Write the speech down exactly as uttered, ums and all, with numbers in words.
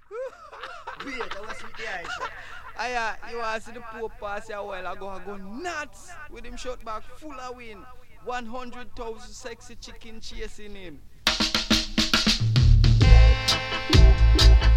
Wait, I was with the eyes. Aya, you want to see the poor pass a while ago, I go nuts with him shot back full of win. one hundred thousand sexy chicken chasing him.